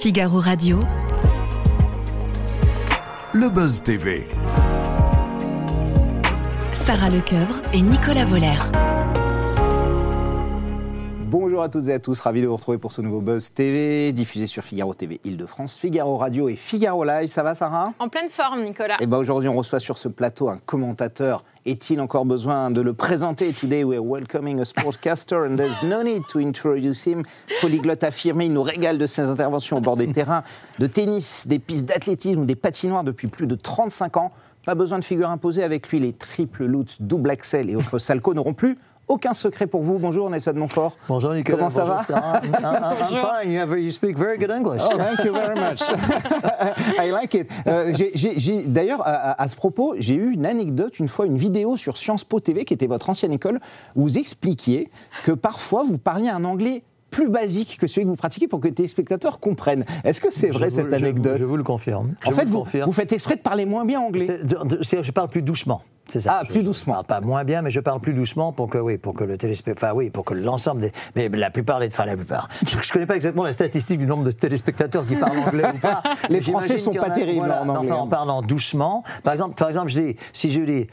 Figaro Radio. Le Buzz TV. Sarah Lecoeuvre et Nicolas Voller. Bonjour à toutes et à tous, ravi de vous retrouver pour ce nouveau Buzz TV, diffusé sur Figaro TV Île-de-France, Figaro Radio et Figaro Live. Ça va, Sarah ? En pleine forme, Nicolas. Et aujourd'hui, on reçoit sur ce plateau un commentateur. Est-il encore besoin de le présenter ? Today we're welcoming a sportscaster and there's no need to introduce him. Polyglotte affirmé, il nous régale de ses interventions au bord des terrains de tennis, des pistes d'athlétisme ou des patinoires depuis plus de 35 ans. Pas besoin de figure imposée avec lui, les triple lutz, double axel et autres salcos n'auront plus aucun secret pour vous. Bonjour Nelson Montfort. Bonjour Nicolas. Comment ça va? I'm fine. You speak very good English. Oh, thank you very much. I like it. D'ailleurs, à ce propos, j'ai eu une anecdote, une fois, une vidéo sur Sciences Po TV, qui était votre ancienne école, où vous expliquiez que parfois vous parliez un anglais plus basique que celui que vous pratiquez pour que les téléspectateurs comprennent. Est-ce que c'est vrai cette anecdote ? Je vous le confirme. En fait, vous faites exprès de parler moins bien anglais. C'est-à-dire que je parle plus doucement. C'est ça. Ah, plus doucement. Pas moins bien, mais je parle plus doucement pour que le téléspectateur, pour que l'ensemble des, mais la plupart. Je connais pas exactement la statistique du nombre de téléspectateurs qui parlent anglais ou pas. Les Français sont pas terribles en anglais. Enfin, en parlant doucement. Par exemple, si je dis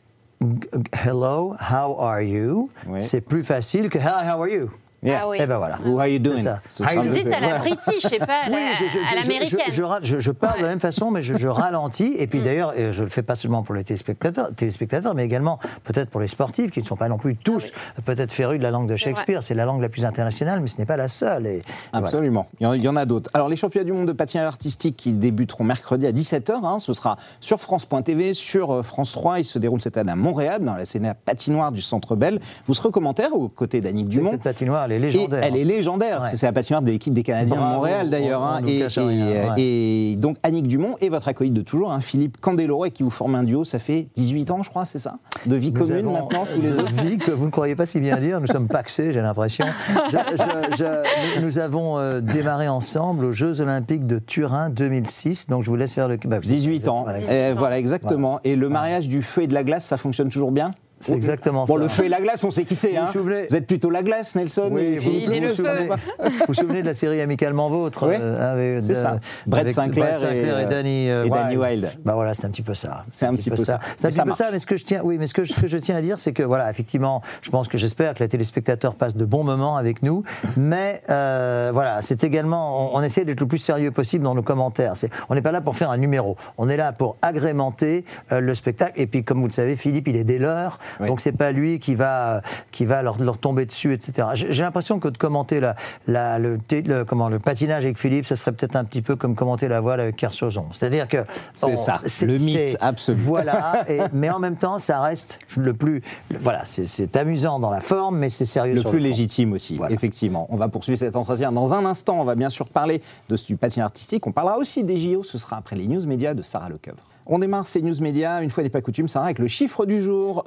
hello, how are you, oui. C'est plus facile que hi, how are you. Yeah. Ah oui. Et ben voilà. How are you doing? Vous dites à la british, je sais pas, à l'américaine. Je parle de la même façon, mais je ralentis. Et puis d'ailleurs, je le fais pas seulement pour les téléspectateurs, mais également peut-être pour les sportifs qui ne sont pas non plus tous peut-être férus de la langue de Shakespeare. C'est la langue la plus internationale, mais ce n'est pas la seule. Absolument. Voilà. Il y en a d'autres. Alors les championnats du monde de patinage artistique qui débuteront mercredi à 17h, ce sera sur France.tv, sur France 3. Ils se déroulent cette année à Montréal, dans la scène patinoire du Centre Bell. Vous serez au commentaire aux côtés d'Annick Dumont. Cette patinoire, elle est légendaire. Elle est légendaire. Ouais. C'est la patinoire de l'équipe des Canadiens de Montréal, d'ailleurs. Et donc, Annick Dumont et votre acolyte de toujours, Philippe Candeloro, et qui vous forment un duo, ça fait 18 ans, je crois, c'est ça ? De vie commune, maintenant, tous les deux ? De vie que vous ne croyez pas si bien dire. Nous sommes pacsés, j'ai l'impression. Nous avons démarré ensemble aux Jeux Olympiques de Turin 2006. Donc, je vous laisse faire le... 18 ans. Voilà, exactement. Voilà. Et le mariage du feu et de la glace, ça fonctionne toujours bien ? C'est exactement ça. Bon, le feu et la glace, on sait qui c'est. Vous êtes plutôt la glace, Nelson. Oui, vous vous souvenez de la série Amicalement Vôtre ? Oui, c'est ça. Brett Sinclair et Danny Wilde. Bah voilà, c'est un petit peu ça. C'est un petit peu ça. C'est un petit peu ça, mais ce que je tiens à dire, c'est que voilà, effectivement, j'espère que les téléspectateurs passent de bons moments avec nous, mais voilà, c'est également, on essaie d'être le plus sérieux possible dans nos commentaires. On n'est pas là pour faire un numéro, on est là pour agrémenter le spectacle, et puis comme vous le savez, Philippe, il est des leurs. Oui. Donc c'est pas lui qui va leur tomber dessus, etc. J'ai l'impression que de commenter le patinage avec Philippe, ce serait peut-être un petit peu comme commenter la voile avec Kersozon. C'est-à-dire que c'est le mythe absolu. Voilà, mais en même temps, ça reste le plus. Voilà, c'est amusant dans la forme, mais c'est sérieux. Le sur plus le fond. Légitime aussi, voilà. Effectivement. On va poursuivre cet entretien dans un instant. On va bien sûr parler du patinage artistique. On parlera aussi des JO. Ce sera après les news médias de Sarah Lecoeuvre. On démarre ces news médias, une fois n'est pas coutume, Sarah, avec le chiffre du jour,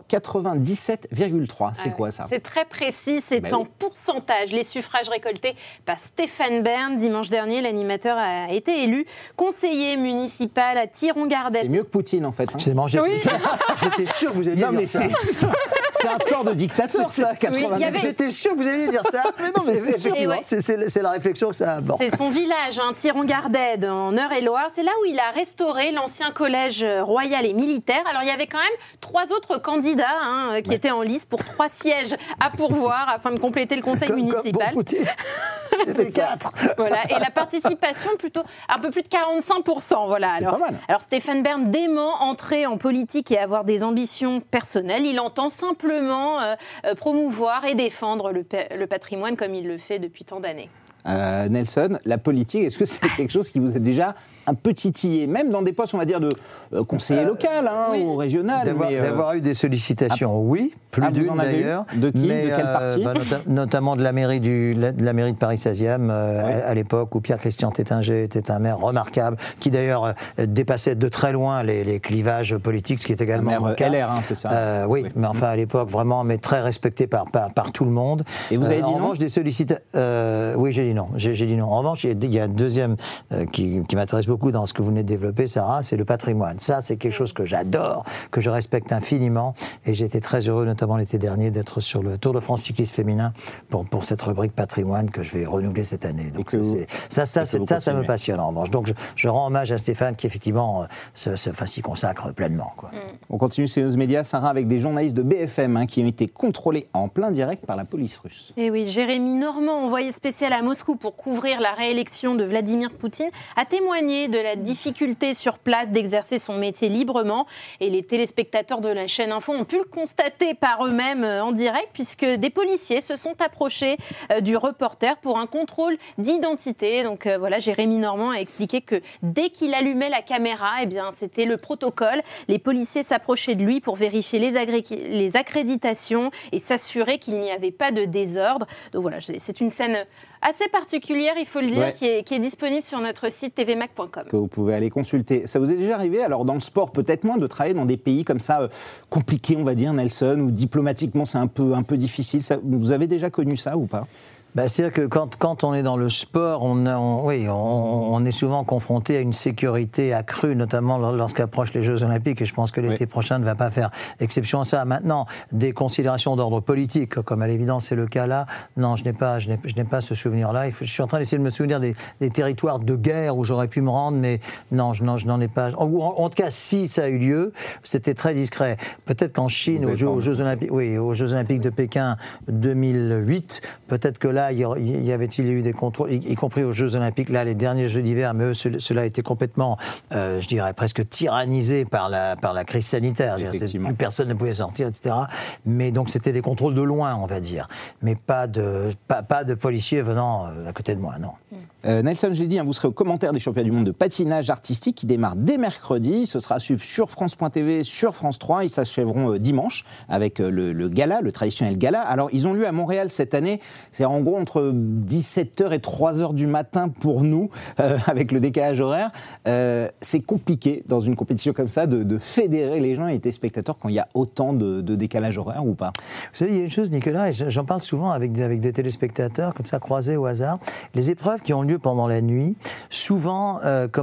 97,3. C'est quoi ça ? C'est très précis, c'est en pourcentage. Les suffrages récoltés par Stéphane Bern. Dimanche dernier, l'animateur a été élu conseiller municipal à Thiron-Gardès. C'est mieux que Poutine, en fait. J'ai mangé. Oui. J'étais sûr que vous alliez dire ça. C'est un score de dictateur, ça, 97. J'étais sûr que vous alliez dire ça. Mais non, mais c'est la réflexion que ça aborde. C'est son village, Thiron-Gardès, en Eure-et-Loire. C'est là où il a restauré l'ancien collège royal et militaire. Alors, il y avait quand même 3 autres candidats qui étaient en lice pour 3 sièges à pourvoir afin de compléter le conseil municipal. C'est 4. Voilà. Et la participation, plutôt un peu plus de 45%. Voilà. C'est pas mal. Alors, Stéphane Bern dément entrer en politique et avoir des ambitions personnelles. Il entend simplement promouvoir et défendre le patrimoine comme il le fait depuis tant d'années. Nelson, la politique, est-ce que c'est quelque chose qui vous a déjà un peu titillé, même dans des postes, on va dire, de conseiller local ou régional D'avoir eu des sollicitations, oui, plus d'une d'ailleurs. De qui ? De quel parti ? Notamment de la mairie de Paris 16e, à l'époque où Pierre-Christian Tétinger était un maire remarquable, qui d'ailleurs dépassait de très loin les clivages politiques, ce qui est également un maire LR, c'est ça. Oui, mais enfin à l'époque vraiment, mais très respecté par tout le monde. Et vous avez dit non ? En revanche, des sollicitations... oui, j'ai dit non. J'ai dit non. En revanche, il y a un deuxième qui m'intéresse beaucoup dans ce que vous venez de développer, Sarah, c'est le patrimoine. Ça, c'est quelque chose que j'adore, que je respecte infiniment, et j'ai été très heureux, notamment notamment l'été dernier, d'être sur le Tour de France cycliste féminin pour cette rubrique patrimoine que je vais renouveler cette année. Donc ça me passionne en revanche. Donc je rends hommage à Stéphane qui effectivement s'y consacre pleinement, quoi. On continue CNews Média, Sarah, avec des journalistes de BFM qui ont été contrôlés en plein direct par la police russe. Et oui, Jérémy Normand, envoyé spécial à Moscou pour couvrir la réélection de Vladimir Poutine, a témoigné de la difficulté sur place d'exercer son métier librement. Et les téléspectateurs de la chaîne Info ont pu le constater par eux-mêmes en direct, puisque des policiers se sont approchés du reporter pour un contrôle d'identité. Donc voilà, Jérémy Normand a expliqué que dès qu'il allumait la caméra, eh bien, c'était le protocole. Les policiers s'approchaient de lui pour vérifier les accréditations et s'assurer qu'il n'y avait pas de désordre. Donc voilà, c'est une scène assez particulière, il faut le dire, qui est disponible sur notre site tvmac.com. Que vous pouvez aller consulter. Ça vous est déjà arrivé, alors dans le sport peut-être moins, de travailler dans des pays comme ça, compliqués on va dire, Nelson, où diplomatiquement c'est un peu difficile. Vous avez déjà connu ça ou pas ? C'est-à-dire que quand on est dans le sport, on est souvent confronté à une sécurité accrue, notamment lorsqu'approchent les Jeux Olympiques, et je pense que l'été prochain ne va pas faire exception à ça. Maintenant, des considérations d'ordre politique, comme à l'évidence c'est le cas là, non, je n'ai pas ce souvenir-là. Je suis en train d'essayer de me souvenir des territoires de guerre où j'aurais pu me rendre, mais non, je n'en ai pas. En tout cas, si ça a eu lieu, c'était très discret. Peut-être qu'en Chine, aux Jeux Olympiques de Pékin 2008, peut-être que là, y avait-il eu des contrôles, y compris aux Jeux Olympiques, là, les derniers Jeux d'hiver, mais cela a été complètement, je dirais, presque tyrannisé par la crise sanitaire. Plus personne ne pouvait sortir, etc. Mais donc, c'était des contrôles de loin, on va dire. Mais pas de policiers venant à côté de moi, non. Nelson, j'ai dit, vous serez au commentaire des championnats du monde de patinage artistique qui démarre dès mercredi. Ce sera à suivre sur France.tv, sur France 3. Ils s'achèveront dimanche avec le gala, le traditionnel gala. Alors, ils ont lieu à Montréal cette année. C'est en gros entre 17h et 3h du matin pour nous, avec le décalage horaire. C'est compliqué, dans une compétition comme ça, de fédérer les gens et les spectateurs quand il y a autant de décalage horaire ou pas. Vous savez, il y a une chose, Nicolas, et j'en parle souvent avec des téléspectateurs, comme ça, croisés au hasard. Les épreuves qui ont lieu pendant la nuit, souvent,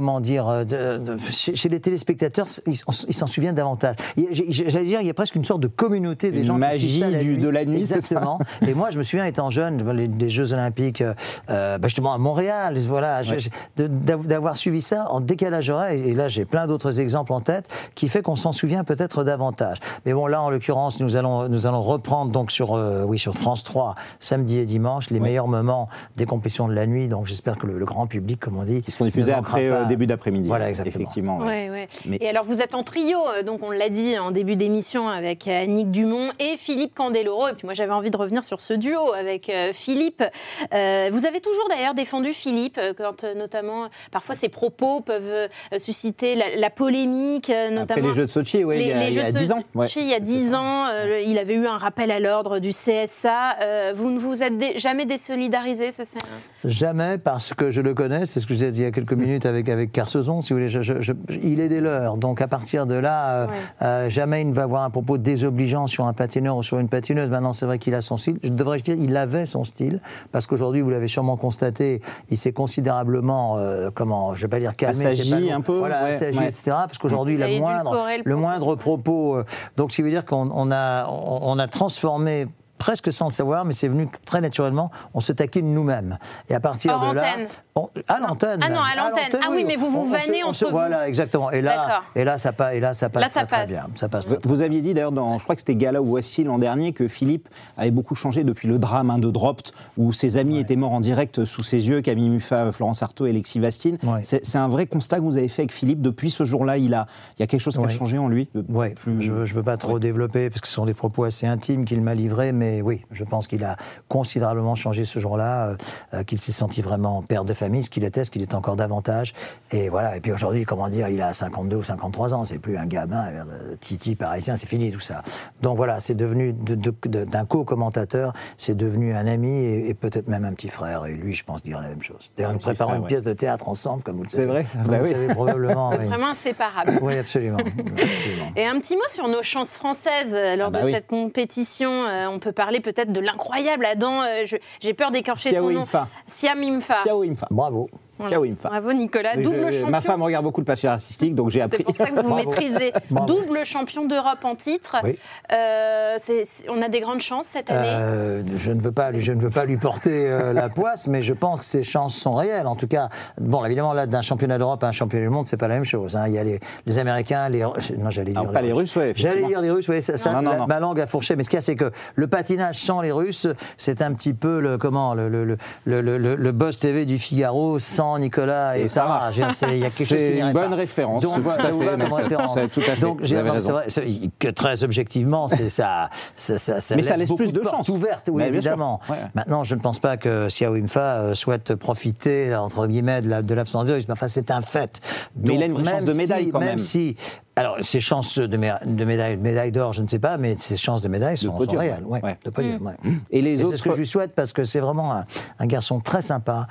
chez les téléspectateurs, ils s'en souviennent davantage. J'allais dire, il y a presque une sorte de communauté des gens qui suivent ça de la nuit, exactement. C'est ça. Et moi, je me souviens, étant jeune, des Jeux Olympiques, justement à Montréal, voilà, d'avoir suivi ça en décalage horaire, et là, j'ai plein d'autres exemples en tête, qui fait qu'on s'en souvient peut-être davantage. Mais bon, là, en l'occurrence, nous allons reprendre donc sur France 3, samedi et dimanche, les meilleurs moments des compétitions de la nuit, donc j'espère que le grand public, comme on dit, qui seront diffusés après début d'après-midi. Voilà, exactement. Effectivement. Ouais. Et alors, vous êtes en trio, donc on l'a dit en début d'émission, avec Annick Dumont et Philippe Candeloro. Et puis moi, j'avais envie de revenir sur ce duo avec Philippe. Vous avez toujours d'ailleurs défendu Philippe, quand notamment, parfois ses propos peuvent susciter la polémique. Notamment après les Jeux de Sochi, il y a 10 ans. Il y a 10 ans, il avait eu un rappel à l'ordre du CSA. Vous ne vous êtes jamais désolidarisé, ça c'est Jamais, parce que je le connais, c'est ce que j'ai dit il y a quelques minutes avec Carsozon, si vous voulez, il est des leurs, donc à partir de là, jamais il ne va avoir un propos désobligeant sur un patineur ou sur une patineuse. Maintenant, c'est vrai qu'il a son style, devrais-je dire, il avait son style, parce qu'aujourd'hui, vous l'avez sûrement constaté, il s'est considérablement, je ne vais pas dire calmé, assagi un peu, assagi, etc., parce qu'aujourd'hui, il a le moindre propos. Donc, ce qui veut dire qu'on a transformé, presque sans le savoir, mais c'est venu très naturellement, on se taquine nous-mêmes. Et à partir de là... À l'antenne. Ah non, à l'antenne. Oui, mais vous vannez entre vous. Voilà, exactement. Et là, ça passe très bien. Ça passe très vous aviez dit d'ailleurs, je crois que c'était Gala ou Voici l'an dernier, que Philippe avait beaucoup changé depuis le drame de Dropt, où ses amis étaient morts en direct sous ses yeux, Camille Muffat, Florence Artaud et Alexis Vastine. C'est un vrai constat que vous avez fait avec Philippe. Depuis ce jour-là, il y a quelque chose qui a changé en lui. Je ne veux pas trop développer, parce que ce sont des propos assez intimes qu'il m'a livrés, mais oui, je pense qu'il a considérablement changé ce jour-là, qu'il s'est senti vraiment père de famille, ce qu'il était, ce qu'il est encore davantage. Et voilà. Et puis aujourd'hui, comment dire, il a 52 ou 53 ans, c'est plus un gamin, Titi parisien, c'est fini tout ça. Donc voilà, c'est devenu d'un co-commentateur, c'est devenu un ami et peut-être même un petit frère. Et lui, je pense, dirait la même chose. D'ailleurs, nous préparons une pièce de théâtre ensemble, comme vous le savez. C'est vrai. Vous savez probablement. C'est vraiment inséparable. Oui, absolument. Et un petit mot sur nos chances françaises lors de cette compétition. On peut parler peut-être de l'incroyable Adam. J'ai peur d'écorcher son nom. Siam Imfa. Bravo. Voilà. Xiao Yim-fa. Bravo Nicolas, Oui, double champion. Ma femme regarde beaucoup le papier artistique, donc j'ai appris. C'est pour ça que vous Bravo. maîtrisez. Bravo. Double champion d'Europe en titre. Oui. On a des grandes chances cette année. Je ne veux pas lui porter la poisse, mais je pense que ses chances sont réelles. En tout cas, bon, évidemment, là, d'un championnat d'Europe à un championnat du monde, c'est pas la même chose. Hein. Il y a les Américains, non, j'allais dire pas les Russes, ouais, J'allais effectivement. dire les Russes, oui, Non. ma langue a fourché. Mais ce qu'il y a, c'est que le patinage sans les Russes, c'est un petit peu le boss TV du Figaro sans Nicolas et Sarah. Il y a quelque chose qui C'est n'irait une bonne pas. référence. Donc, tout à ça vous fait, va comme Nelson. référence. C'est tout à fait. Donc, Vous avez raison. c'est vrai que très objectivement, c'est ça. Mais ça laisse beaucoup plus de portes chances. ouvertes, oui, Mais bien sûr. évidemment. Ouais. Maintenant, je ne pense pas que Xiao Yim-fa souhaite profiter, entre guillemets, de l'absence des Russes. Mais enfin, c'est un fait. Mais il a une vraie chance de médaille, quand même. Même si. Alors, ses chances de médaille d'or, je ne sais pas, mais ses chances de médaille sont podium, réelles. ouais. De podium, ouais. Et les Et c'est autres. ce que je lui souhaite parce que c'est vraiment un garçon très sympa,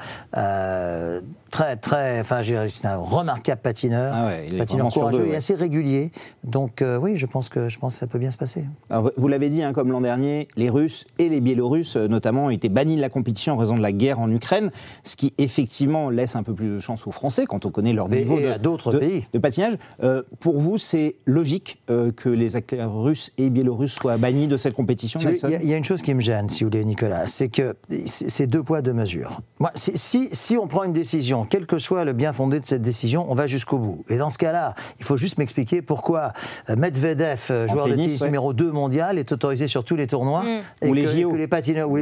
enfin, c'est un remarquable patineur, Ah ouais, il est patineur vraiment sur courageux deux, et ouais. assez régulier. Donc oui, je pense que ça peut bien se passer. Alors, vous l'avez dit, hein, comme l'an dernier, les Russes et les Biélorusses, notamment, ont été bannis de la compétition en raison de la guerre en Ukraine, ce qui effectivement laisse un peu plus de chance aux Français quand on connaît leur niveau et à d'autres pays. de patinage. Pour vous, c'est logique que les athlètes russes et biélorusses soient bannis de cette compétition, Nelson ? Il y a une chose qui me gêne, si vous voulez, Nicolas, c'est que c'est deux poids, deux mesures. Moi, si on prend une décision, quel que soit le bien fondé de cette décision, on va jusqu'au bout. Et dans ce cas-là, il faut juste m'expliquer pourquoi Medvedev, joueur de tennis numéro 2 mondial, est autorisé sur tous les tournois et Ou les que, JO. que les patineurs,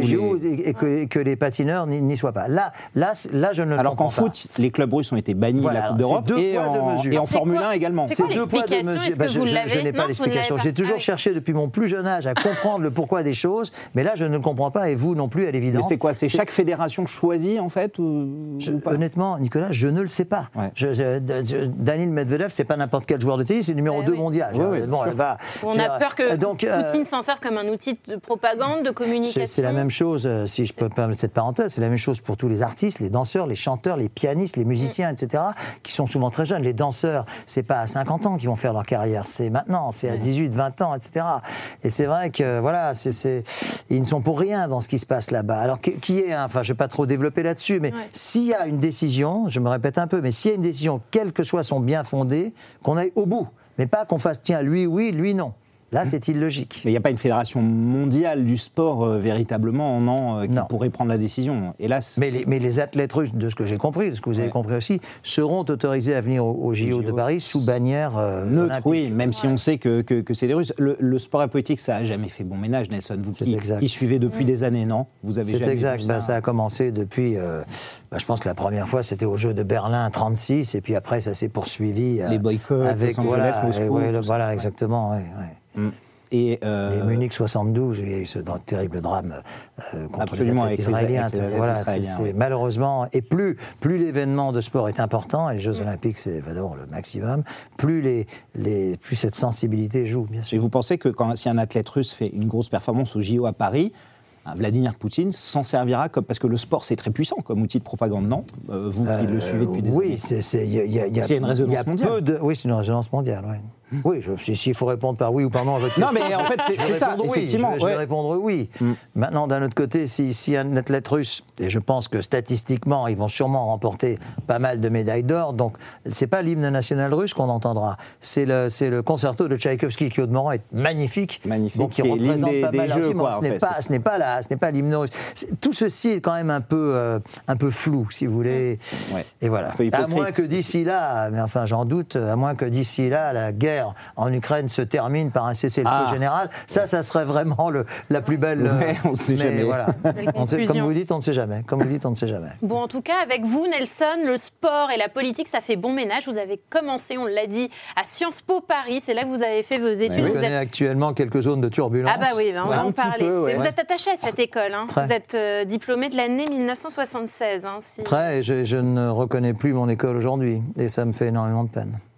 que les patineurs n'y soient pas. Là, je ne le Alors qu'en comprends pas. foot, les clubs russes ont été bannis Voilà, de la Coupe c'est d'Europe deux et poids, deux en mesures. C'est Formule quoi 1 également. C'est quoi deux poids, deux l'explication ? mesures. Est-ce que vous l'avez ? Je n'ai pas Non, vous ne l'explication. l'avez J'ai pas. toujours Ah oui. cherché depuis mon plus jeune âge à comprendre le pourquoi des choses, mais là, je ne le comprends pas et vous non plus, à Mais l'évidence. c'est quoi ? C'est chaque fédération choisit, en fait ou pas ? Honnêtement, Nicolas, je ne le sais pas. Ouais. Daniil Medvedev, c'est pas n'importe quel joueur de tennis, c'est le numéro 2 oui. mondial. Oui, Bon, sûr. On a peur que donc, Poutine s'en serve comme un outil de propagande, de communication. c'est la même chose, si je peux permettre cette parenthèse, c'est la même chose pour tous les artistes, les danseurs, les chanteurs, les pianistes, les musiciens, etc., qui sont souvent très jeunes. Les danseurs, c'est pas à 50 ans qu'ils vont faire leur carrière, c'est maintenant, c'est à 18, 20 ans, etc. Et c'est vrai que, voilà, ils ne sont pour rien dans ce qui se passe là-bas. Alors, enfin, je ne vais pas trop développer là-dessus, mais s'il y a une décision, je me répète un peu, mais s'il y a une décision, quel que soit son bien fondé, qu'on aille au bout. Mais pas qu'on fasse, tiens, lui oui, lui non. Là, c'est illogique. Mais il n'y a pas une fédération mondiale du sport véritablement qui Non. pourrait prendre la décision, hélas. Mais les athlètes russes, de ce que j'ai compris, de ce que vous avez compris aussi, seront autorisés à venir au JO de Paris sous bannière Neutre, olympique. oui, même si on sait que c'est des Russes. Le sport et politique, ça n'a jamais fait bon ménage, Nelson. Vous qui suivez depuis des années, non ? Vous avez C'est jamais exact. vu ça, Ça a commencé depuis. Je pense que la première fois, c'était aux Jeux de Berlin 36, et puis après, ça s'est poursuivi. Les boycotts, avec Los Angeles, Moscou, tout ça. voilà, exactement. Ouais. Et Et Munich 72, il y a eu ce terrible drame contre Absolument, les athlètes avec les israéliens. athlètes Voilà, israéliens, c'est oui. malheureusement, et plus l'événement de sport est important, et les Jeux Olympiques, c'est valeur le maximum, plus cette sensibilité joue, bien sûr. Et vous pensez que si un athlète russe fait une grosse performance au JO à Paris, Vladimir Poutine s'en servira parce que le sport c'est très puissant comme outil de propagande, non ? Vous qui le suivez depuis des années. Oui, il y a une résonance mondiale. Oui, c'est une résonance mondiale, oui. Oui, s'il faut répondre par oui ou par non à votre Non, question. mais en fait, c'est Je vais ça, répondre oui. effectivement. Je vais répondre oui. Maintenant, d'un autre côté, si un athlète russe, et je pense que statistiquement, ils vont sûrement remporter pas mal de médailles d'or, donc c'est pas l'hymne national russe qu'on entendra, c'est le concerto de Tchaïkovski qui, au demeurant, est magnifique. Magnifique, Donc, qui qui est l'hymne représente pas des mal Jeux, l'argument. quoi, en fait, Ce n'est pas l'hymne russe. Tout ceci est quand même un peu flou, si vous voulez. Ouais. Et voilà. Un peu À hypocrite. moins que d'ici là, mais enfin j'en doute, à moins que d'ici là, la guerre en Ukraine se termine par un cessez-le-feu général, ça serait vraiment la plus belle. Ouais, on ne sait mais jamais. Voilà. Comme vous dites, on ne sait jamais. Bon, en tout cas, avec vous, Nelson, le sport et la politique, ça fait bon ménage. Vous avez commencé, on l'a dit, à Sciences Po Paris. C'est là que vous avez fait vos études. Je Vous connais êtes... actuellement quelques zones de turbulence. Ah bah oui, on va un en petit parler. peu, ouais. Mais vous êtes attaché à cette école. Hein. Très. Vous êtes diplômé de l'année 1976. Hein, Très, et je ne reconnais plus mon école aujourd'hui. Et ça me fait énormément de peine.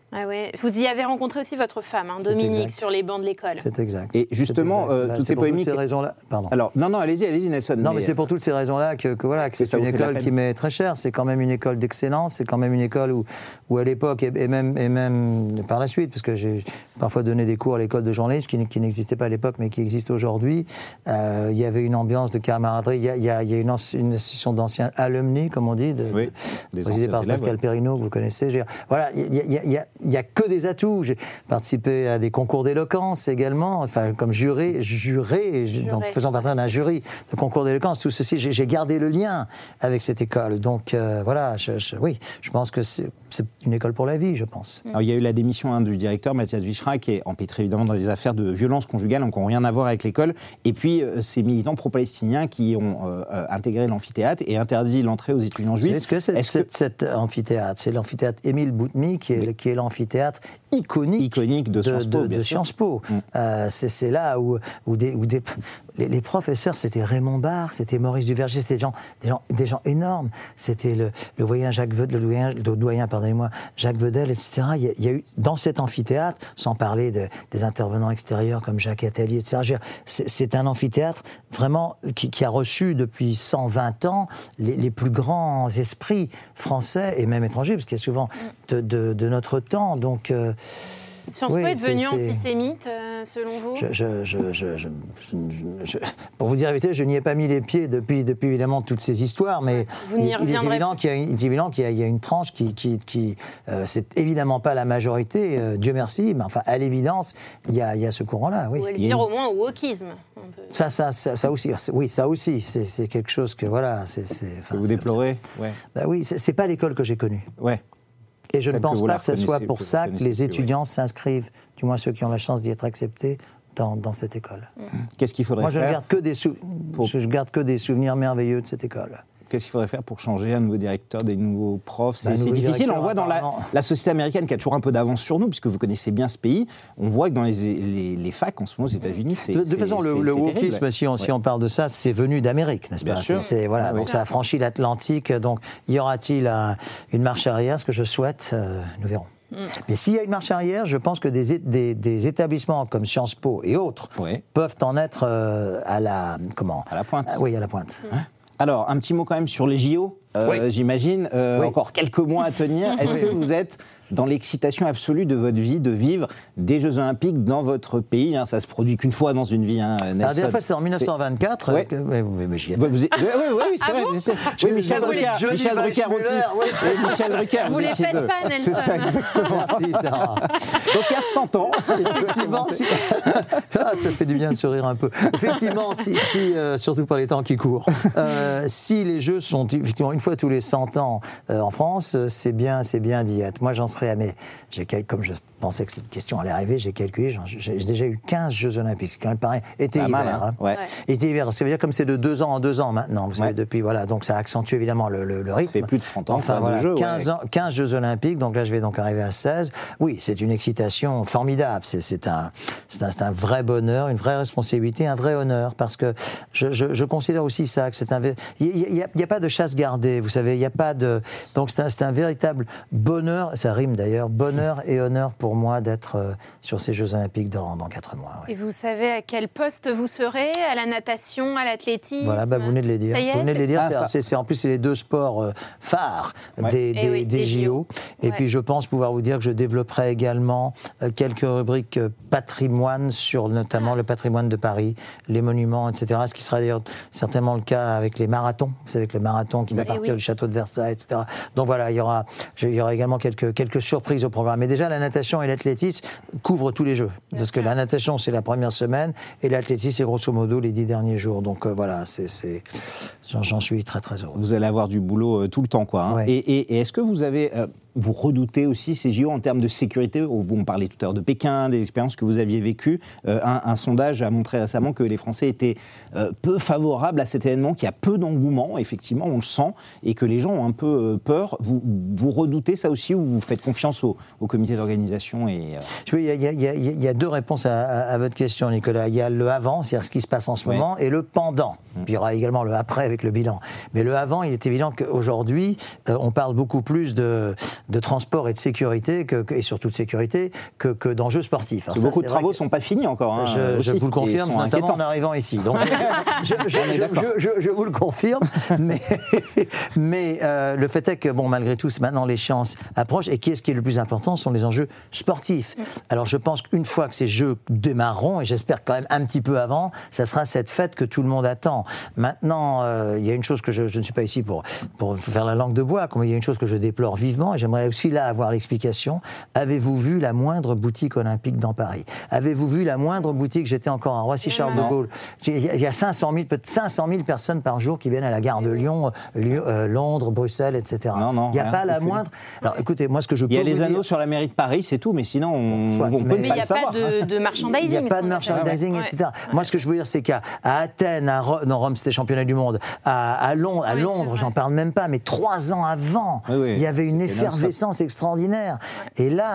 Ah ouais. Vous y avez rencontré aussi votre femme, Dominique, exact. sur les bancs de l'école. C'est exact. Et justement, toutes ces polémiques. Pour toutes ces raisons-là. Pardon. Alors, non, allez-y, Nelson. Non, mais c'est pour toutes ces raisons-là que c'est ça une vous fait de la école peine. qui m'est très chère. C'est quand même une école d'excellence. C'est quand même une école où à l'époque, et même par la suite, parce que j'ai parfois donné des cours à l'école de journalisme qui n'existait pas à l'époque, mais qui existe aujourd'hui, il y avait une ambiance de camaraderie. Il y a une association d'anciens alumni, comme on dit, Oui, des présidée par anciens élèves, Pascal Perrineau, que vous connaissez. Voilà, il y a que des atouts. J'ai participé à des concours d'éloquence également, enfin comme juré, donc faisant partie d'un jury de concours d'éloquence. Tout ceci, j'ai gardé le lien avec cette école. Donc voilà, oui, je pense que c'est une école pour la vie, je pense. Alors, il y a eu la démission du directeur Mathias Vichra, qui est empêtré évidemment dans des affaires de violence conjugale, qui n'ont rien à voir avec l'école. Et puis ces militants pro-palestiniens qui ont intégré l'amphithéâtre et interdit l'entrée aux étudiants juifs. Est-ce que cet amphithéâtre, c'est l'amphithéâtre Émile Boutmy, qui est l'amphithéâtre iconique de Sciences Po. C'est là où les professeurs, c'était Raymond Barre, c'était Maurice Duverger, c'était des gens énormes. C'était le doyen Jacques Vedel, etc. Il y a eu dans cet amphithéâtre, sans parler des intervenants extérieurs comme Jacques Attali, etc. C'est un amphithéâtre vraiment qui a reçu depuis 120 ans les plus grands esprits français et même étrangers, parce qu'il y a souvent de notre temps. Donc Sciences Po est devenu antisémite, selon vous ? Pour vous dire la vérité, je n'y ai pas mis les pieds depuis évidemment toutes ces histoires, mais il est évident qu'il y a une tranche qui c'est évidemment pas la majorité, Dieu merci, mais enfin à l'évidence, il y a ce courant-là. Oui. Ou Elvire au moins au wokisme. Ça aussi, oui, ça aussi, c'est quelque chose que voilà, que vous déplorez. Ouais. Bah oui, c'est pas l'école que j'ai connue. Ouais. Et je ne pense pas que ce soit pour ça que les étudiants s'inscrivent, du moins ceux qui ont la chance d'y être acceptés, dans cette école. Qu'est-ce qu'il faudrait faire ? Moi, je garde que des souvenirs merveilleux de cette école. Qu'est-ce qu'il faudrait faire pour changer un nouveau directeur, des nouveaux profs ? C'est difficile. On voit dans la société américaine qui a toujours un peu d'avance sur nous, puisque vous connaissez bien ce pays. On voit que dans les facs, en ce moment, aux États-Unis, c'est. De toute façon, le wokisme, si on parle de ça, c'est venu d'Amérique, n'est-ce pas ? Bien sûr. Voilà, donc ça a franchi l'Atlantique. Donc, y aura-t-il une marche arrière ? Ce que je souhaite, nous verrons. Mais s'il y a une marche arrière, je pense que des établissements comme Sciences Po et autres peuvent en être à la pointe. Oui, à la pointe. Alors, un petit mot quand même sur les JO, j'imagine. Encore quelques mois à tenir. Est-ce que vous êtes dans l'excitation absolue de votre vie de vivre des Jeux Olympiques dans votre pays ? Ça se produit qu'une fois dans une vie, Nelson. La dernière fois, c'était en 1924. Mais j'y étais. Oui, c'est vrai. Oui, Michel Drucker aussi. Michel Drucker, vous les faites pas, Nelson. C'est ça, exactement. Merci, Sarah. Donc, il y a 100 ans. Effectivement, ça fait du bien de sourire un peu. Effectivement, surtout par les temps qui courent, si les Jeux sont effectivement une fois tous les 100 ans en France, c'est bien d'y être. Moi, j'en serais comme je pensais que cette question allait arriver, j'ai calculé, j'ai déjà eu 15 Jeux Olympiques, ce qui quand même pareil, été-hiver. Été-hiver, ça veut dire comme c'est de 2 ans en 2 ans maintenant, vous savez, depuis, voilà, donc ça accentue évidemment le rythme. Ça fait plus de 30 ans, enfin, voilà, 15 Jeux Olympiques, donc là je vais donc arriver à 16. Oui, c'est une excitation formidable, c'est un vrai bonheur, une vraie responsabilité, un vrai honneur, parce que je considère aussi ça, que c'est un... Il n'y a pas de chasse gardée, vous savez, il n'y a pas de... Donc c'est un véritable bonheur, ça rime d'ailleurs, bonheur et honneur pour moi d'être sur ces Jeux Olympiques dans 4 mois. Et vous savez à quel poste vous serez ? À la natation, à l'athlétisme ? Voilà, vous venez de les dire. Vous venez de les dire, en plus c'est les 2 sports phares des JO. Et puis je pense pouvoir vous dire que je développerai également quelques rubriques patrimoine sur notamment le patrimoine de Paris, les monuments, etc. Ce qui sera d'ailleurs certainement le cas avec les marathons. Vous savez que le marathon qui va partir du château de Versailles, etc. Donc voilà, il y aura également quelques surprises au programme. Mais déjà, la natation et l'athlétisme couvrent tous les Jeux. Parce que la natation, c'est la première semaine et l'athlétisme, c'est grosso modo les 10 derniers jours. Donc voilà, j'en suis très très heureux. Vous allez avoir du boulot tout le temps, quoi. Ouais. Et est-ce que vous avez... vous redoutez aussi ces JO en termes de sécurité ? On parlait tout à l'heure de Pékin, des expériences que vous aviez vécues. Un sondage a montré récemment que les Français étaient peu favorables à cet événement, qu'il y a peu d'engouement, effectivement, on le sent, et que les gens ont un peu peur. Vous redoutez ça aussi, ou vous faites confiance au comité d'organisation et, Oui, il y a 2 réponses à votre question, Nicolas. Il y a le avant, c'est-à-dire ce qui se passe en ce moment, et le pendant. Puis il y aura également le après avec le bilan. Mais le avant, il est évident qu'aujourd'hui, on parle beaucoup plus de de transport et de sécurité, et surtout de sécurité, que d'enjeux sportifs. Alors beaucoup de travaux ne sont pas finis encore. Hein, je vous le confirme, notamment en arrivant ici. Donc, je vous le confirme, mais le fait est que, malgré tout, maintenant l'échéance approche, et qu'est-ce qui est le plus important sont les enjeux sportifs. Alors je pense qu'une fois que ces Jeux démarreront, et j'espère quand même un petit peu avant, ça sera cette fête que tout le monde attend. Maintenant, il y a une chose que je ne suis pas ici pour faire la langue de bois, mais il y a une chose que je déplore vivement, et j'aimerais aussi là avoir l'explication. Avez-vous vu la moindre boutique olympique dans Paris? Avez-vous vu la moindre boutique? J'étais encore à Roissy-Charles de Gaulle. Il y a 500 000 personnes par jour qui viennent à la gare de Lyon, Londres, Bruxelles, etc. Non, il n'y a pas la moindre... Alors écoutez, moi ce que je peux vous dire... Il y a les anneaux sur la mairie de Paris, c'est tout, mais sinon on peut pas le savoir. Mais il n'y a pas de merchandising. Il n'y a pas de merchandising, etc. Ouais. Moi ce que je veux dire, c'est qu'à Athènes, Rome c'était championnat du monde, à Londres, j'en parle même pas, mais 3 ans avant, il y avait une effervescence extraordinaire. Et là,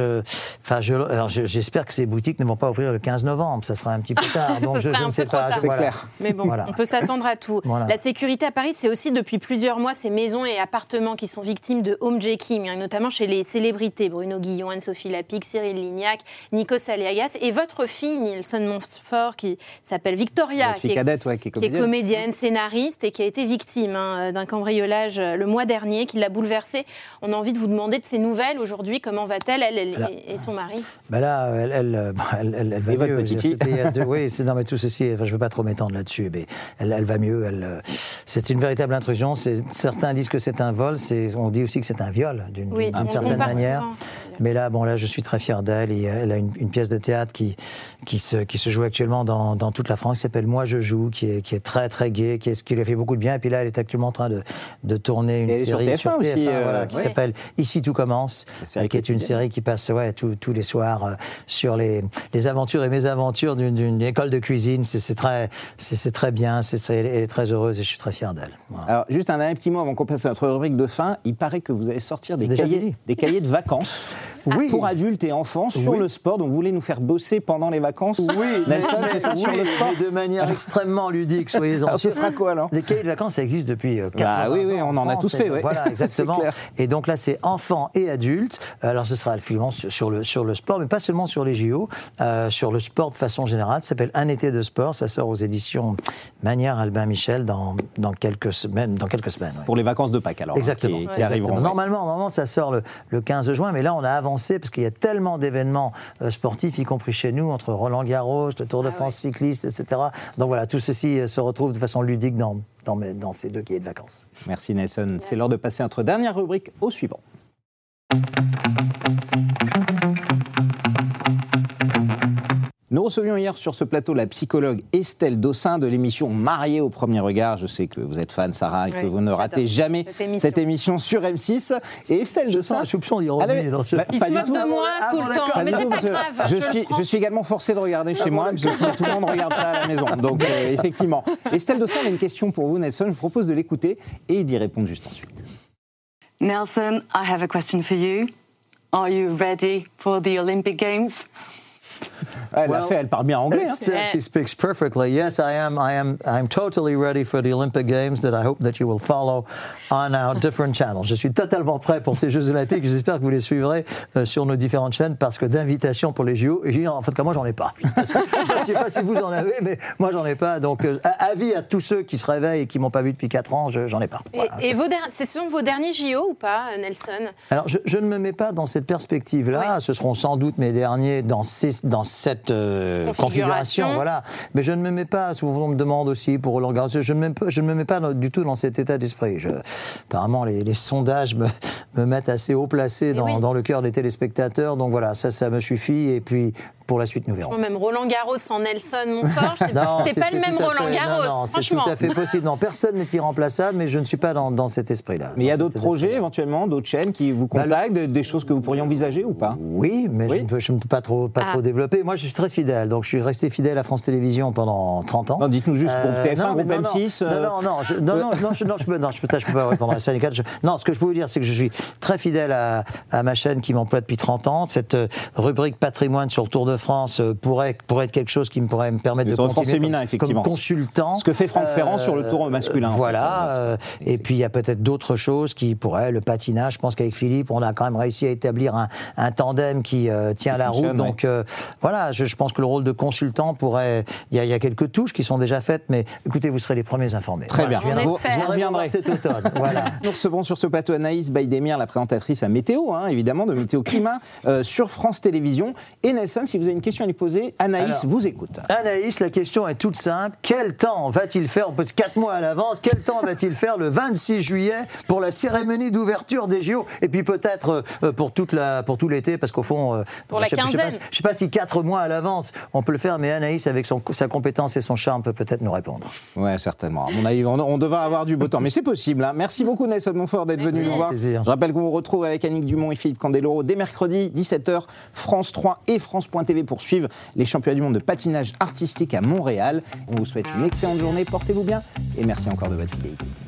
j'espère que ces boutiques ne vont pas ouvrir le 15 novembre, ça sera un petit peu tard. Donc je ne sais pas. C'est clair. Mais bon, on peut s'attendre à tout. Voilà. La sécurité à Paris, c'est aussi depuis plusieurs mois ces maisons et appartements qui sont victimes de homejacking, notamment chez les célébrités, Bruno Guillon, Anne-Sophie Lapix, Cyril Lignac, Nikos Aliagas, et votre fille, Nelson Montfort, qui s'appelle Victoria, qui est comédienne, scénariste, et qui a été victime d'un cambriolage le mois dernier, qui l'a bouleversée. On a envie de vous demander de ses nouvelles aujourd'hui. Comment va-t-elle, elle et son mari? Là, elle va mieux. Non, mais tout ceci, je ne veux pas trop m'étendre là-dessus, mais elle va mieux. C'est une véritable intrusion. Certains disent que c'est un vol, on dit aussi que c'est un viol, d'une certaine manière. Mais là, je suis très fier d'elle. Elle a une pièce de théâtre qui se joue actuellement dans toute la France, qui s'appelle Moi je joue, qui est très très gai, qui lui a fait beaucoup de bien. Et puis là, elle est actuellement en train de tourner une série sur TF1 aussi, qui s'appelle Ici tout commence, qui est une série qui passe tous les soirs sur les aventures et mésaventures d'une école de cuisine. C'est très bien, elle est très heureuse et je suis très fier d'elle. Voilà. Alors, juste un dernier petit mot avant qu'on passe à notre rubrique de fin. Il paraît que vous allez sortir des cahiers de vacances pour adultes et enfants sur le sport. Donc, vous voulez nous faire bosser pendant les vacances? Oui, Nelson, c'est ça, sur le sport? De manière extrêmement ludique, soyez-en sûrs. Ce sera quoi, alors? Les cahiers de vacances, ça existe depuis 80 ans. Oui, on en a tous fait. Voilà, exactement. Et donc là, c'est enfants et adultes. Alors, ce sera effectivement sur le sport, mais pas seulement sur les JO, sur le sport de façon générale. Ça s'appelle Un été de sport. Ça sort aux éditions Manière Albin Michel dans quelques semaines. Pour les vacances de Pâques, alors. Exactement. Qui arriveront. Normalement, ça sort le 15 juin, mais là, on a avancé parce qu'il y a tellement d'événements sportifs, y compris chez nous, entre Roland-Garros, le Tour de France cycliste, etc. Donc voilà, tout ceci se retrouve de façon ludique dans ces 2 cahiers de vacances. Merci Nelson. C'est l'heure de passer à notre dernière rubrique au suivant. Nous recevions hier sur ce plateau la psychologue Estelle Dossin de l'émission Mariée au premier regard. Je sais que vous êtes fan, Sarah, et que vous ne ratez jamais cette émission sur M6. Et Estelle Dossin... Je soupçonne d'y revenir. Il se moque de moi tout le temps, mais c'est pas grave. Je suis également forcé de regarder chez moi, parce que tout le monde regarde ça à la maison. Donc, effectivement. Estelle Dossin a une question pour vous, Nelson. Je vous propose de l'écouter et d'y répondre juste ensuite. Nelson, I have a question for you. Are you ready for the Olympic Games? Elle parle bien anglais. She speaks perfectly. Yes, I am totally ready for the Olympic Games that I hope that you will follow on our different channels. Je suis totalement prêt pour ces Jeux Olympiques. J'espère que vous les suivrez sur nos différentes chaînes parce que d'invitation pour les JO, en fait, moi, j'en ai pas. Je ne sais pas si vous en avez, mais moi, j'en ai pas. Donc, avis à tous ceux qui se réveillent et qui m'ont pas vu depuis 4 ans, j'en ai pas. Voilà. Et ce sont vos derniers JO ou pas, Nelson? Alors, je ne me mets pas dans cette perspective-là. Oui. Ce seront sans doute mes derniers dans cette configuration, voilà. Mais je ne me mets pas, on me demande aussi pour Roland Garros, je ne me mets pas du tout dans cet état d'esprit. Apparemment, les sondages me mettent assez haut placé dans le cœur des téléspectateurs, donc voilà, ça me suffit, et puis pour la suite, nous verrons. Même Roland Garros sans Nelson Montfort, c'est pas le même Roland Garros, non, c'est tout à fait possible. Non, personne n'est irremplaçable, mais je ne suis pas dans cet esprit-là. Mais il y a d'autres projets, éventuellement, d'autres chaînes qui vous contactent, des choses que vous pourriez envisager ou pas? Oui, mais je ne peux pas trop développer. Moi, je suis très fidèle, donc je suis resté fidèle à France Télévisions pendant 30 ans. Non, dites-nous juste pour TF1, groupe M6. Je peux pas répondre à ça. Non, ce que je peux vous dire, c'est que je suis très fidèle à ma chaîne qui m'emploie depuis 30 ans, cette rubrique patrimoine sur le Tour de France pourrait être quelque chose qui pourrait me permettre le de Tour de France continuer féminin, effectivement. comme consultant. Ce que fait Franck Ferrand sur le Tour masculin. Voilà. Et puis il y a peut-être d'autres choses qui pourraient, le patinage. Je pense qu'avec Philippe, on a quand même réussi à établir un tandem qui tient la route. Donc voilà, je pense que le rôle de consultant pourrait. Il y a quelques touches qui sont déjà faites, mais écoutez, vous serez les premiers informés. Très bien. Je reviendrai cet automne. Voilà. Nous recevons sur ce plateau Anaïs Baïdemir, la présentatrice à Météo, évidemment, de Météo Climat, sur France Télévisions. Et Nelson, si vous avez une question à lui poser, Anaïs vous écoute. Anaïs, la question est toute simple. Quel temps va-t-il faire, on peut 4 mois à l'avance, quel temps va-t-il faire le 26 juillet pour la cérémonie d'ouverture des JO? Et puis peut-être pour tout l'été, parce qu'au fond, pour la quinzaine. Je ne sais pas si 4 mois à l'avance, on peut le faire, mais Anaïs, avec sa compétence et son charme, peut peut-être nous répondre. Oui, certainement. À mon avis, on devrait avoir du beau temps, mais c'est possible. Merci beaucoup, Nelson Montfort, d'être venu nous voir. Plaisir. Je rappelle qu'on vous retrouve avec Annick Dumont et Philippe Candeloro dès mercredi, 17h, France 3 et France.tv pour suivre les championnats du monde de patinage artistique à Montréal. On vous souhaite une excellente journée, portez-vous bien et merci encore de votre fidélité.